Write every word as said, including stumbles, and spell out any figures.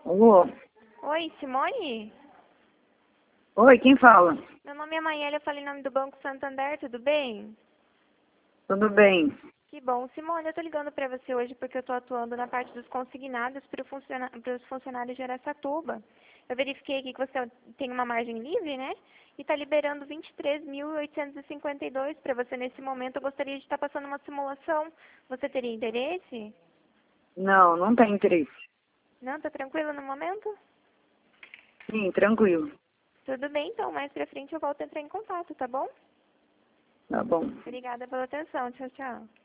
Alô? Oi, Simone? Oi, quem fala? Meu nome é Maiela, eu falei em nome do Banco Santander, tudo bem? Tudo bem? Que bom. Simone, eu tô ligando pra você hoje porque eu tô atuando na parte dos consignados para funciona os funcionários de Araçatuba. Eu verifiquei aqui que você tem uma margem livre, né? E tá liberando vinte e três mil oitocentos e cinquenta e dois para você nesse momento. Eu gostaria de estar passando uma simulação. Você teria interesse? Não, não tem interesse. Não? Tá tranquilo no momento? Sim, tranquilo. Tudo bem, então. Mais pra frente eu volto a entrar em contato, tá bom? Tá bom. Obrigada pela atenção. Tchau, tchau.